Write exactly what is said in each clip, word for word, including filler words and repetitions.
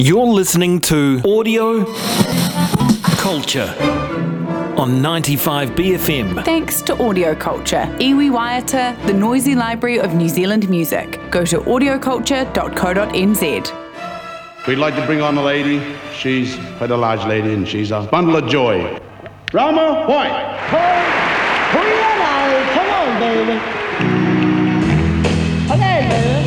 You're listening to Audio Culture on ninety-five B F M. Thanks to Audio Culture, iwi waiata, the noisy library of New Zealand music. Go to audio culture dot co dot n z. We'd like to bring on a lady. She's quite a large lady and she's a bundle of joy. Rama White. Come on, baby. Okay, baby.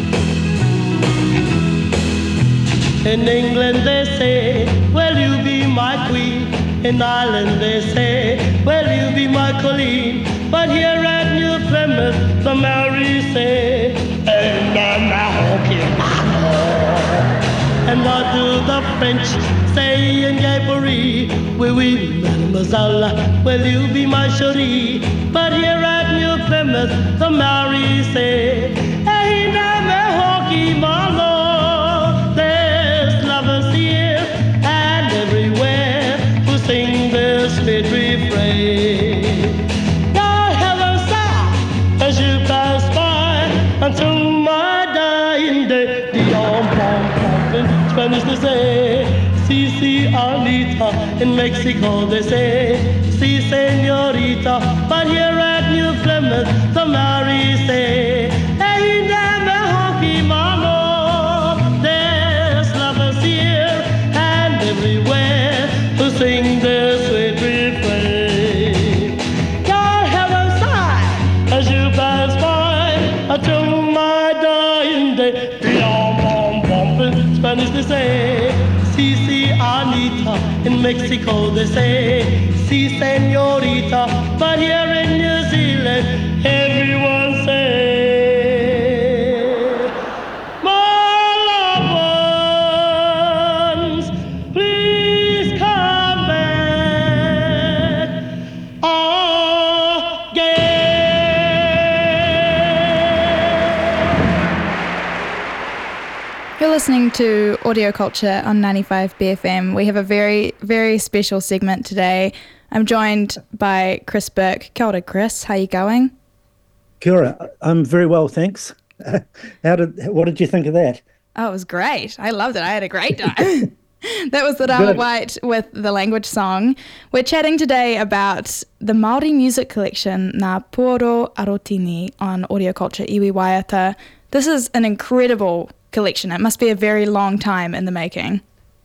In England they say, will you be my queen? In Ireland they say, will you be my colleen? But here at New Plymouth, the Maoris say, and I'm a honky. And what do the French say in Gay Paris? Oui, oui, mademoiselle, will you be my cherie? But here at New Plymouth, the Maoris say, hey, I'm a honky, my lord. There's lovers here and everywhere who sing this sweet refrain. Now heaven sigh as you pass by until my dying day. The om pom pom in Spanish they say, si si Anita. In Mexico they say, si señorita. But here at New Plymouth the Maoris say, hey, damn a honky mama. There's lovers here and everywhere who sing their sweet refrain. God heaven sigh as you pass by until my dying day. Bom bom bom in Spanish they say, si si Anita. In Mexico they say, si señorita. But here in New Zealand everyone say, my loved ones, please come back again. You're listening to Audio Culture on ninety-five B F M. We have a very, very special segment today. I'm joined by Chris Burke. Kia ora, Chris. How are you going? Kia ora. I'm very well, thanks. How did? What did you think of that? Oh, it was great. I loved it. I had a great time. That was the Rama White with the language song. We're chatting today about the Māori music collection Ngā Puoro Arotini on Audio Culture Iwi Waiata. This is an incredible collection. It must be a very long time in the making.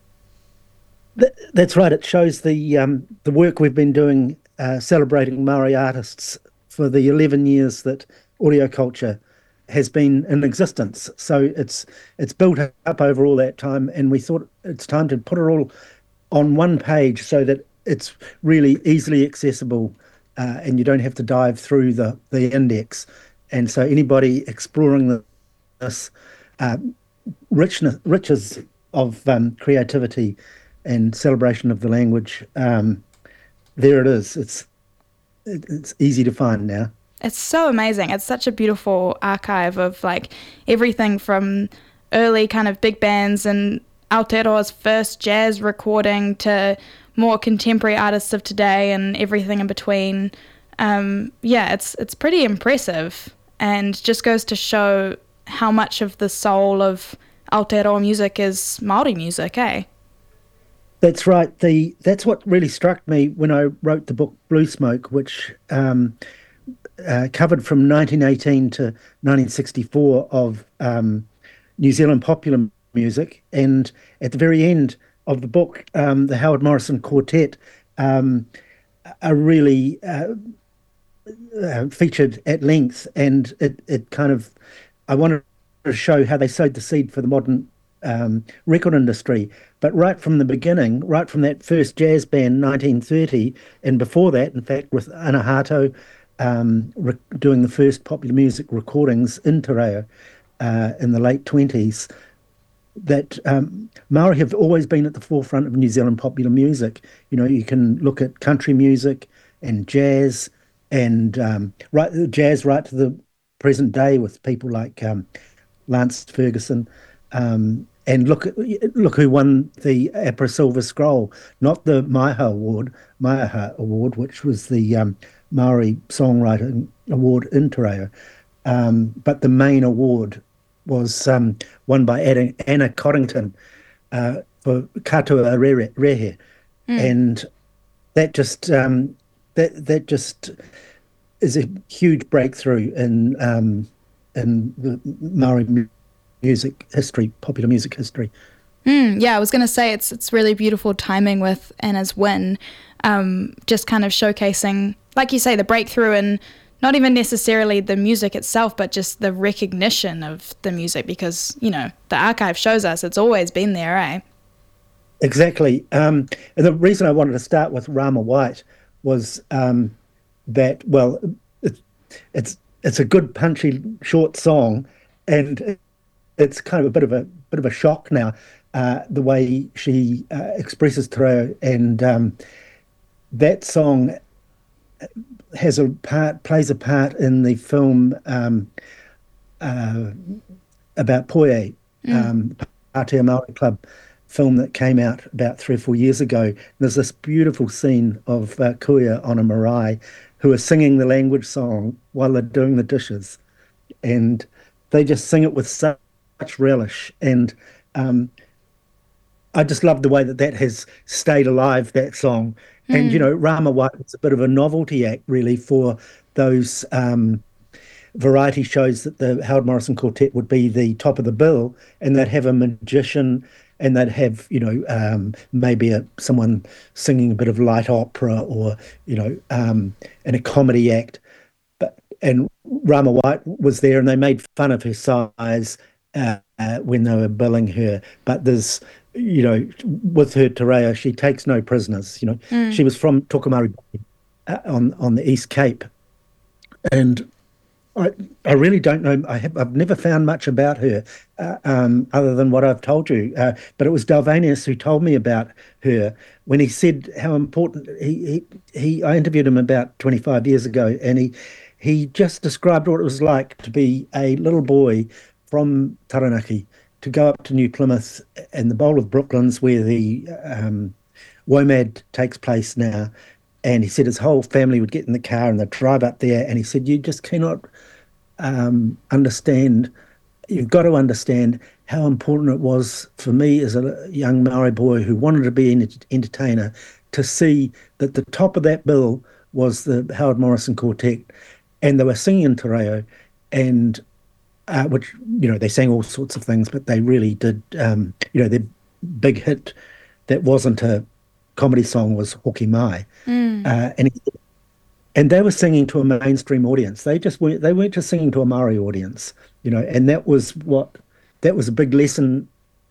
Th- that's right. It shows the um, the work we've been doing uh, celebrating Māori artists for the eleven years that Audio Culture has been in existence. So it's it's built up over all that time, and we thought it's time to put it all on one page so that it's really easily accessible uh, and you don't have to dive through the, the index. And so anybody exploring this uh, richness, riches of um, creativity and celebration of the language, um, there it is. It's it, it's easy to find now. It's so amazing. It's such a beautiful archive of like everything from early kind of big bands and Aotearoa's first jazz recording to more contemporary artists of today and everything in between. Um, yeah, it's it's pretty impressive and just goes to show how much of the soul of Aotearoa music is Māori music, eh? That's right. The that's what really struck me when I wrote the book Blue Smoke, which um, uh, covered from nineteen eighteen to nineteen sixty-four of um, New Zealand popular music. And at the very end of the book, um, the Howard Morrison Quartet um, are really uh, uh, featured at length. And it, it kind of, I wanted to show how they sowed the seed for the modern um, record industry. But right from the beginning, right from that first jazz band, nineteen thirty, and before that, in fact, with Anahato um, re- doing the first popular music recordings in Te Reo uh, in the late twenties, that um, Māori have always been at the forefront of New Zealand popular music. You know, you can look at country music and jazz, and um, right jazz right to the present day with people like um, Lance Ferguson. Um, And look, look who won the APRA Silver Scroll, not the Maiha Award, Maiha Award, which was the um, Maori Songwriting Award in Te Reo, um, but the main award was um, won by Anna, Anna Coddington, uh, for Katua Rehe, Rehe. Mm. And that just um, that that just is a huge breakthrough in um, in the Maori music history, popular music history. Mm, yeah, I was going to say it's it's really beautiful timing with Anna's win, um, just kind of showcasing, like you say, the breakthrough in not even necessarily the music itself, but just the recognition of the music, because, you know, the archive shows us it's always been there, eh? Exactly. Um, and the reason I wanted to start with Rama White was um, that, well, it, it's it's a good, punchy, short song, and it's kind of a bit of a bit of a shock now, uh, the way she uh, expresses Te Reo, and um, that song has a part, plays a part in the film um, uh, about Poe, mm. um, Pātea Māori Club film that came out about three or four years ago. There's this beautiful scene of uh, Kuia on a marae who are singing the language song while they're doing the dishes, and they just sing it with such relish. And um, I just love the way that that has stayed alive, that song. Mm. And, you know, Rama White was a bit of a novelty act, really, for those um, variety shows that the Howard Morrison Quartet would be the top of the bill, and they'd have a magician, and they'd have, you know, um, maybe a, someone singing a bit of light opera, or, you know, um, and a comedy act. But and Rama White was there, and they made fun of her size uh, uh, when they were billing her. But there's, you know, with her Te Reo, she takes no prisoners. You know, mm. she was from Tokomari uh, on on the East Cape, and I, I really don't know. I have, I've never found much about her uh, um, other than what I've told you. Uh, but it was Dalvanius who told me about her when he said how important he, he, he I interviewed him about twenty-five years ago, and he, he just described what it was like to be a little boy from Taranaki, to go up to New Plymouth and the Bowl of Brooklands where the um, WOMAD takes place now. And he said his whole family would get in the car and they'd drive up there. And he said, you just cannot um, understand, you've got to understand how important it was for me as a young Maori boy who wanted to be an entertainer to see that the top of that bill was the Howard Morrison Quartet. And they were singing in Te Reo, and uh, which, you know, they sang all sorts of things, but they really did, um, you know, their big hit that wasn't a comedy song was Hoki Mai. Mm. Uh, and he, and they were singing to a mainstream audience. They just weren't, they weren't just singing to a Maori audience, you know, and that was what, that was a big lesson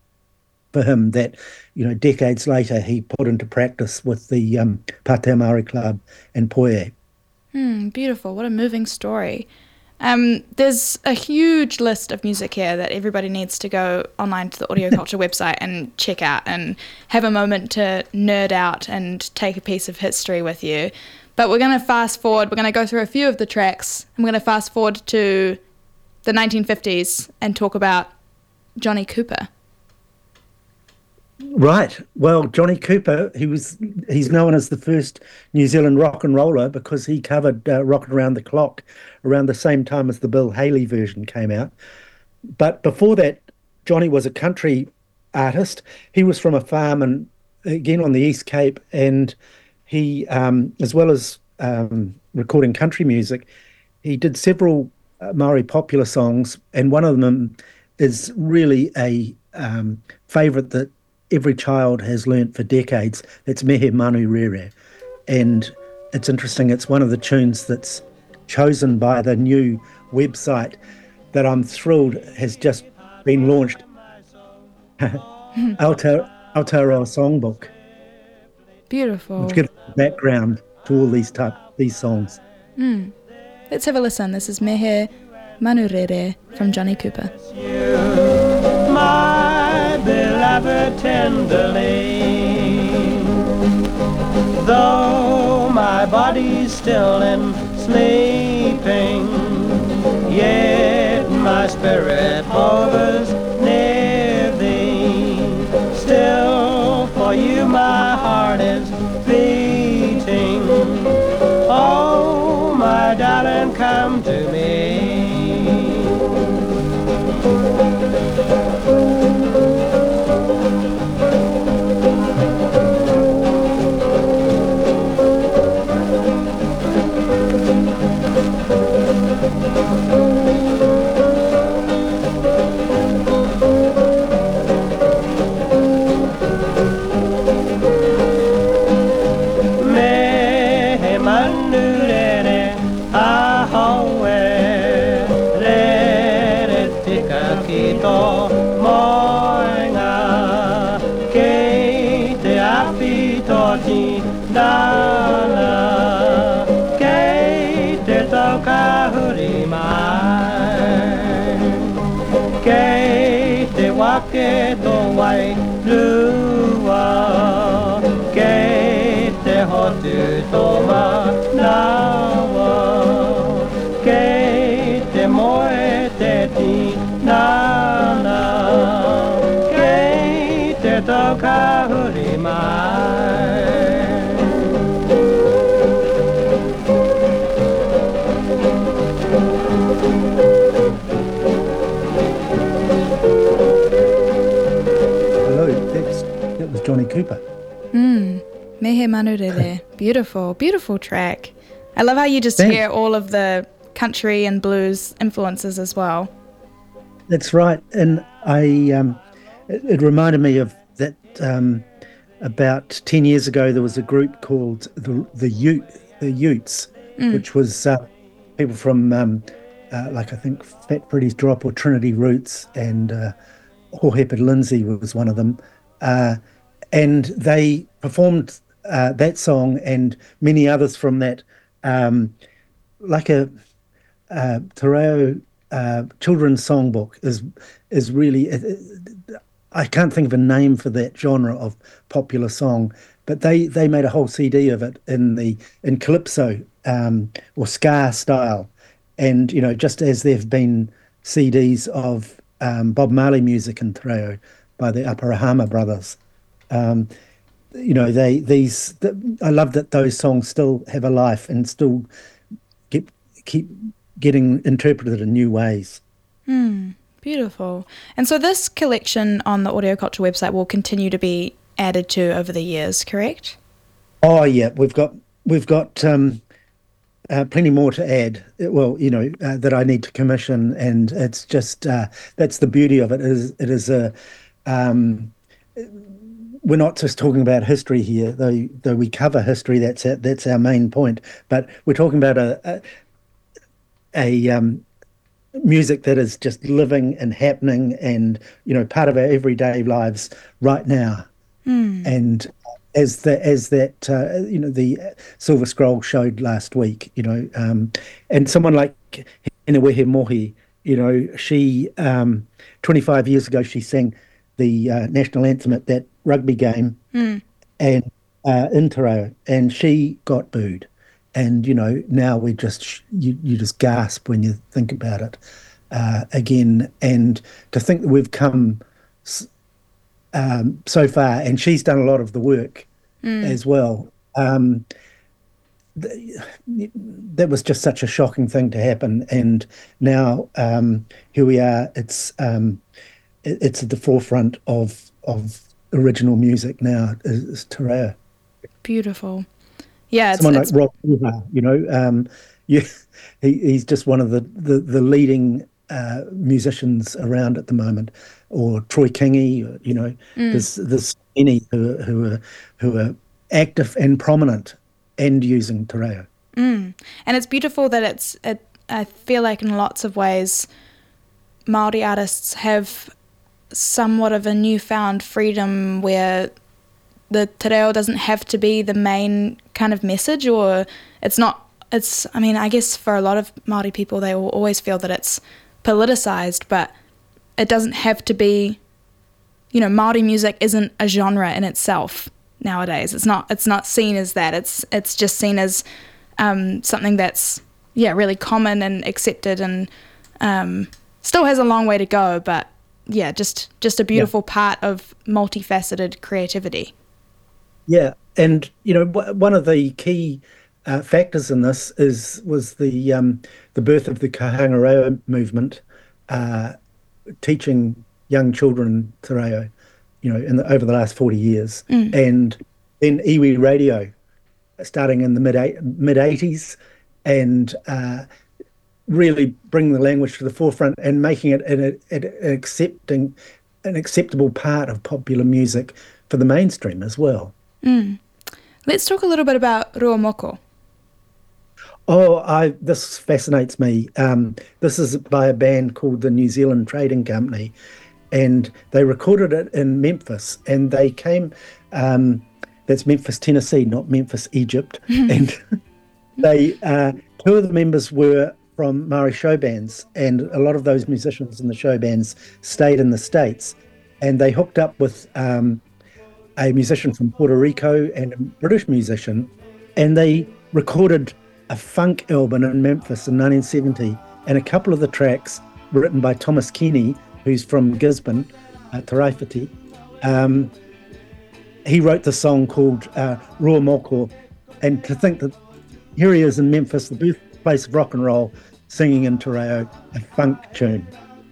for him that, you know, decades later he put into practice with the um, Pātea Māori Club and Poe. Mm, beautiful. What a moving story. Um, there's a huge list of music here that everybody needs to go online to the Audio Culture website and check out and have a moment to nerd out and take a piece of history with you. But we're going to fast forward. We're going to go through a few of the tracks. I'm going to fast forward to the nineteen fifties and talk about Johnny Cooper. Right. Well, Johnny Cooper, he was he's known as the first New Zealand rock and roller because he covered uh, Rockin' Around the Clock around the same time as the Bill Haley version came out. But before that, Johnny was a country artist. He was from a farm, and again on the East Cape, and he, um, as well as um, recording country music, he did several uh, Maori popular songs, and one of them is really a um, favourite that every child has learnt for decades. It's Mehe Manu Rere. And it's interesting, it's one of the tunes that's chosen by the new website that I'm thrilled has just been launched. Aotearoa Songbook. Beautiful. Which gives background to all these type these songs. Mm. Let's have a listen. This is Mehe Manu Rere from Johnny Cooper. My beloved tenderly, though my body's still in sleeping, yet my spirit hovers near thee. Still for you my heart is beating. Oh, my darling, come to me. la la, kei te tau ka huri mai, kei te wake tō wai lua, kei te hotu tō manawa, kei te moe te tinana, kei te tau ka huri mai. Hello, that's, that was Johnny Cooper. Mm, Mehe Manurere. Beautiful, beautiful track. I love how you just Thanks. hear all of the country and blues influences as well. That's right, and I um, it, it reminded me of that. Um, about ten years ago, there was a group called the the Ute, the Utes, Mm. which was uh, people from um, uh, like I think Fat Freddy's Drop or Trinity Roots, and uh, Hoheped Lindsay was one of them, uh, and they performed uh, that song and many others from that, um, like a uh, Te Reo uh, children's songbook is is really. It, it, I can't think of a name for that genre of popular song, but they, they made a whole C D of it in the in calypso um, or ska style, and you know just as there have been C Ds of um, Bob Marley music in Te Reo by the Aparahama brothers, um, you know they these the, I love that those songs still have a life and still get keep getting interpreted in new ways. Mm, beautiful. And so this collection on the Audio Culture website will continue to be added to over the years, correct? Oh yeah, we've got we've got um, uh, plenty more to add. Well, you know uh, that I need to commission, and it's just uh, that's the beauty of it. Is it is a um, we're not just talking about history here, though. Though we cover history, that's it. That's our main point. But we're talking about a a, a um, music that is just living and happening, and you know part of our everyday lives right now. Mm. And as the as that uh, you know the Silver Scroll showed last week, you know, um, and someone like Hinewehe Mohi, you know, she um, twenty-five years ago she sang the uh, national anthem at that rugby game, Mm. and uh, in Te Reo, and she got booed, and you know now we just you you just gasp when you think about it uh, again, and to think that we've come Um, so far, and she's done a lot of the work Mm. as well. Um, th- that was just such a shocking thing to happen, and now um, here we are. It's um, it, it's at the forefront of of original music now. Is, is Te Reo. Beautiful. Yeah, it's, Someone it's like Rob Uha, you know, um, you, he, he's just one of the the, the leading uh, musicians around at the moment. Or Troy Kingi, you know, Mm. there's there's many who are, who are who are active and prominent and using Te Reo. Mm. And it's beautiful that it's, it, I feel like in lots of ways, Māori artists have somewhat of a newfound freedom where the Te Reo doesn't have to be the main kind of message, or it's not, it's, I mean, I guess for a lot of Māori people, they will always feel that it's politicised, but it doesn't have to be, you know, Māori music isn't a genre in itself nowadays. It's not it's not seen as that. It's it's just seen as um, something that's, yeah, really common and accepted, and um, still has a long way to go, but yeah, just, just a beautiful yeah. part of multifaceted creativity. Yeah, and, you know, w- one of the key uh, factors in this is was the um, the birth of the Kahanga Reo movement, uh, teaching young children Te Reo, you know, in the, over the last forty years, mm. and then iwi radio, starting in the mid mid eighties, and uh, really bringing the language to the forefront and making it an, an, an accepting, an acceptable part of popular music for the mainstream as well. Mm. Let's talk a little bit about Rua Moko. Oh, I this fascinates me. Um, this is by a band called the New Zealand Trading Company, and they recorded it in Memphis. And they came, um, That's Memphis, Tennessee, not Memphis, Egypt. And they, uh, two of the members were from Maori show bands, and a lot of those musicians in the show bands stayed in the States. And they hooked up with um, a musician from Puerto Rico and a British musician, and they recorded a funk album in Memphis in nineteen seventy, and a couple of the tracks were written by Thomas Kenny, who's from Gisborne, uh, Taraifiti. Um, he wrote the song called uh, Rua Moko, and to think that here he is in Memphis, the birthplace of rock and roll, singing in Te Reo, a funk tune.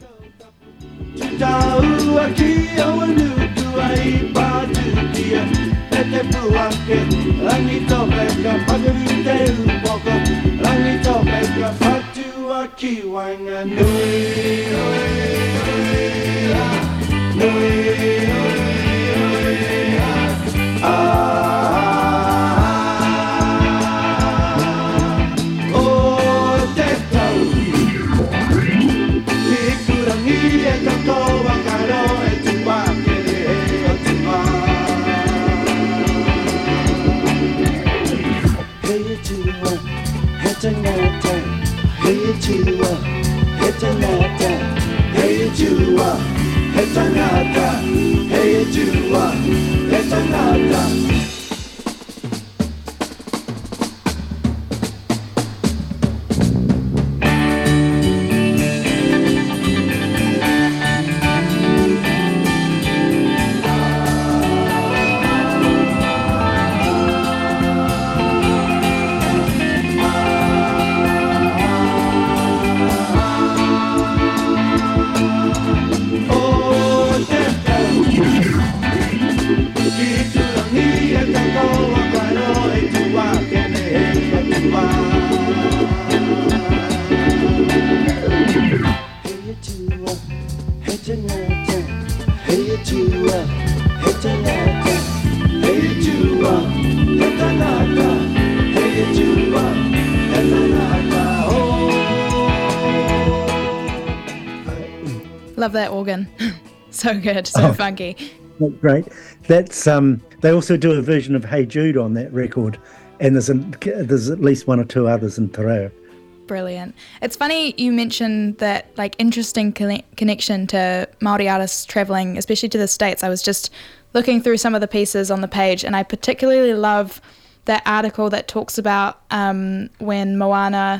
Love that organ. So good, so Oh. funky. That's great. That's um. They also do a version of Hey Jude on that record, and there's a, there's at least one or two others in Te Reo. Brilliant. It's funny you mentioned that like interesting conne- connection to Māori artists travelling, especially to the States. I was just looking through some of the pieces on the page, and I particularly love that article that talks about um, when Moana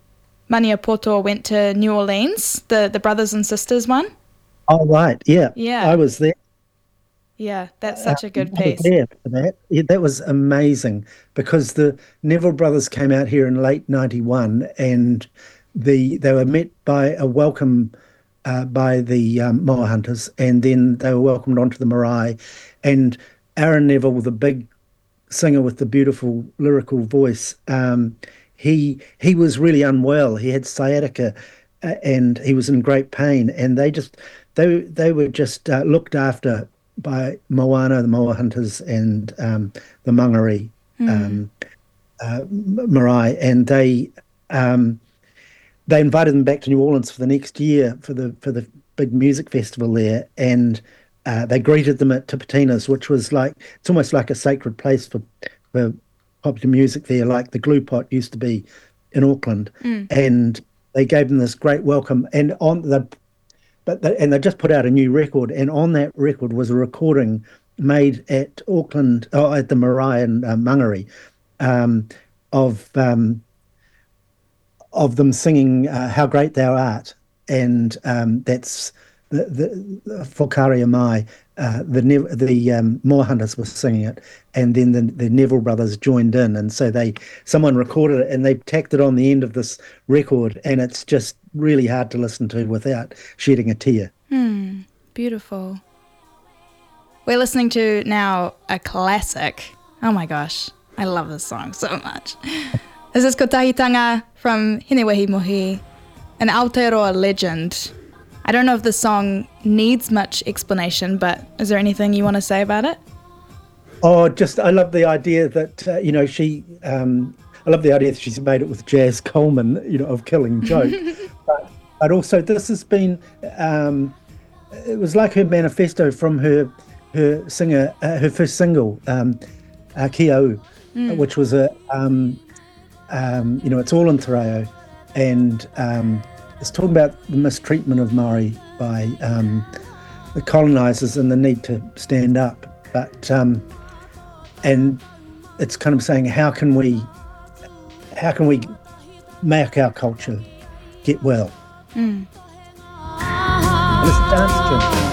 Maniapoto went to New Orleans, the, the brothers and sisters one. Oh, right. Yeah. Yeah. I was there. Yeah, that's such a good I was piece. there for that. Yeah, that was amazing because the Neville brothers came out here in late ninety-one, and the they were met by a welcome uh, by the um, Moa Hunters, and then they were welcomed onto the marae. And Aaron Neville, the big singer with the beautiful lyrical voice, um, he he was really unwell. He had sciatica, uh, and he was in great pain. And they just they they were just uh, looked after by Moana, the Moa Hunters, and um, the Mangere Mm. um, uh, marae, and they um, they invited them back to New Orleans for the next year for the for the big music festival there, and uh, they greeted them at Tipitina's, which was like it's almost like a sacred place for for popular music there, like the Glue Pot used to be in Auckland, Mm. and they gave them this great welcome, and on the But they, and they just put out a new record, and on that record was a recording made at Auckland, oh, at the Marae and uh, Mangere, um, of um, of them singing uh, "How Great Thou Art," and um, that's the the, the Whakaria Mai. Uh, the Nev- the um, Moa Hunters were singing it, and then the, the Neville brothers joined in, and so they someone recorded it and they tacked it on the end of this record, and it's just really hard to listen to without shedding a tear. Hmm, beautiful. We're listening to now a classic. Oh my gosh, I love this song so much. This is Kotahitanga from Hinewehi Mohi, an Aotearoa legend. I don't know if the song needs much explanation, but is there anything you want to say about it? Oh, just I love the idea that uh, you know she. Um, I love the idea that she's made it with Jazz Coleman, you know, of Killing Joke. but, but also, this has been. Um, it was like her manifesto from her her singer, uh, her first single, um, uh, Kiau, mm. which was a, um, um, you know, it's all in te reo, and um, it's talking about the mistreatment of Maori by um, the colonisers and the need to stand up. But um, and it's kind of saying how can we, how can we make our culture get well? Mm. And it's a dance tune.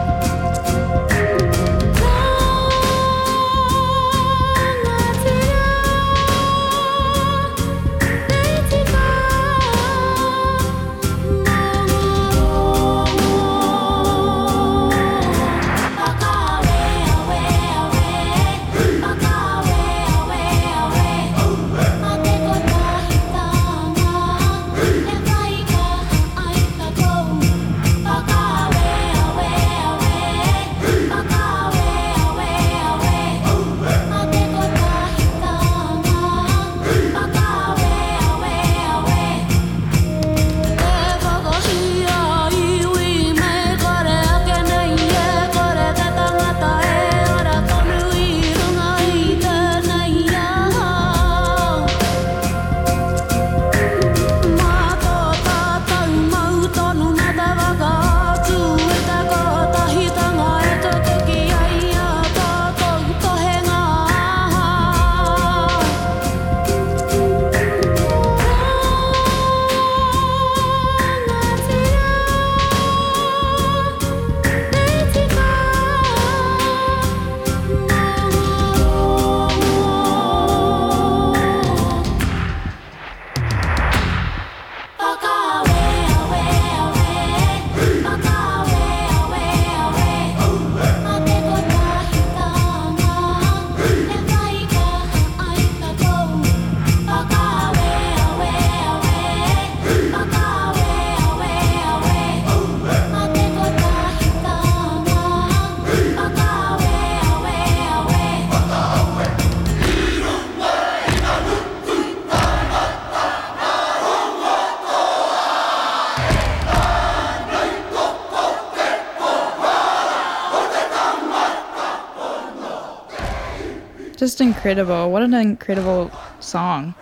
Just incredible. What an incredible song.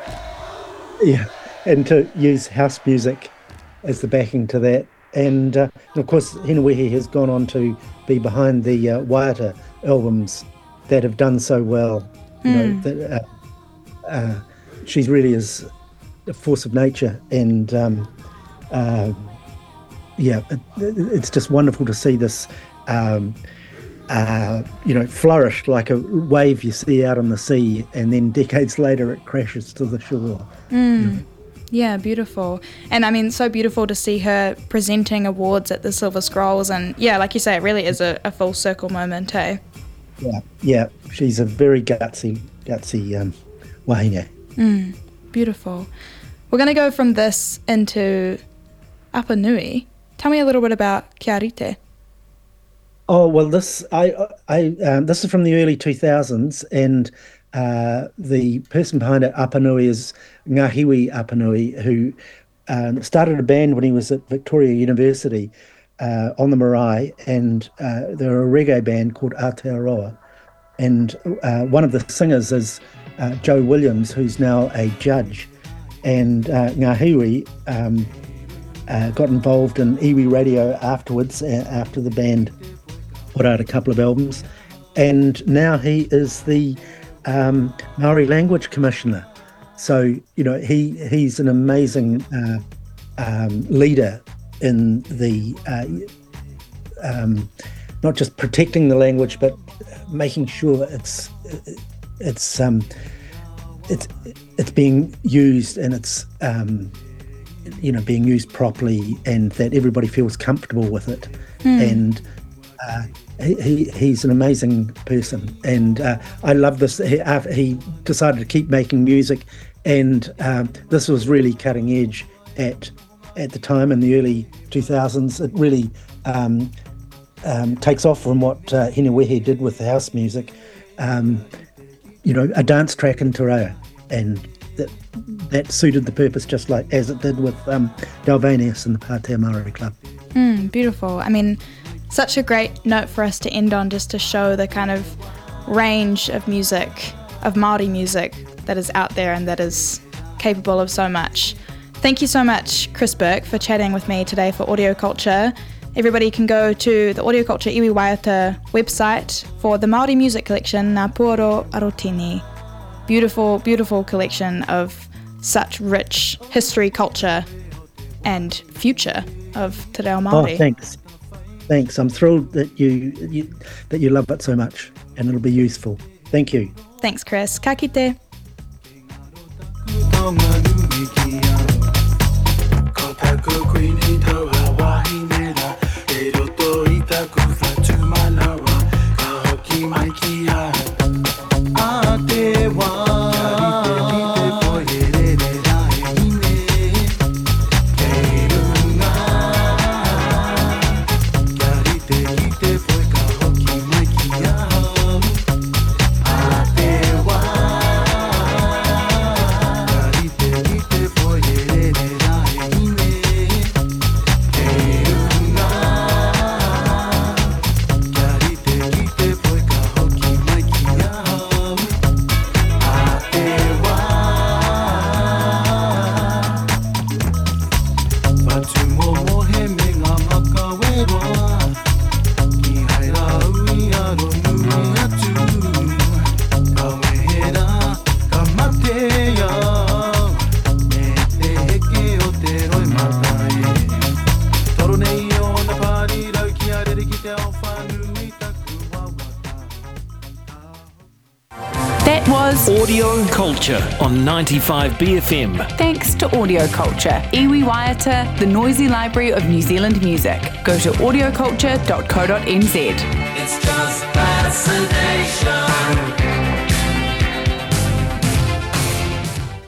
Yeah, and to use house music as the backing to that. And, uh, and of course, Hinewehe has gone on to be behind the uh, Waiata albums that have done so well. You mm. know, that, uh, uh, she really is a force of nature. And, um, uh, yeah, it, it's just wonderful to see this um, Uh, you know, flourished like a wave you see out on the sea, and then decades later it crashes to the shore. Mm. You know. Yeah, beautiful. And I mean, so beautiful to see her presenting awards at the Silver Scrolls, and yeah, like you say, it really is a, a full circle moment, eh? Yeah, yeah, she's a very gutsy, gutsy um, wahine. Mm, beautiful. We're going to go from this into Apa Nui. Tell me a little bit about Kia Rite. Oh well, this I I um, this is from the early two thousands, and uh, the person behind it, Apa Nui, is Ngahiwi Apa Nui, who um, started a band when he was at Victoria University uh, on the marae, and uh, they're a reggae band called Aotearoa, and uh, one of the singers is uh, Joe Williams, who's now a judge, and uh, Ngahiwi um, uh, got involved in iwi radio afterwards, uh, after the band put out a couple of albums, and now he is the um, Maori Language Commissioner. So you know he he's an amazing uh, um, leader in the uh, um, not just protecting the language, but making sure it's it's um, it's it's being used and it's um, you know being used properly, and that everybody feels comfortable with it. Mm. And Uh, he, he's an amazing person, and uh, I love this. He, uh, he decided to keep making music, and um, this was really cutting edge at at the time in the early two thousands. It really um, um, takes off from what uh, Hinewehe did with the house music. Um, you know, a dance track in te reo, and that that suited the purpose just like as it did with um, Dalvanius and the Pātea Maori Club. Mm, beautiful. I mean, such a great note for us to end on, just to show the kind of range of music of Māori music that is out there and that is capable of so much. Thank you so much, Chris Burke, for chatting with me today for Audio Culture. Everybody can go to the Audio Culture Iwi Waiata website for the Māori music collection, Ngā Puoro Arotini. Beautiful, beautiful collection of such rich history, culture, and future of Te Reo Māori. Oh, thanks. Thanks. I'm thrilled that you, you that you love it so much, and it'll be useful. Thank you. Thanks, Chris. Ka kite. That was Audio Culture on ninety-five B F M. thanks to Audio Culture, Iwi Waiata, the noisy library of New Zealand music. Go to audio culture dot co dot n z. It's just fascination.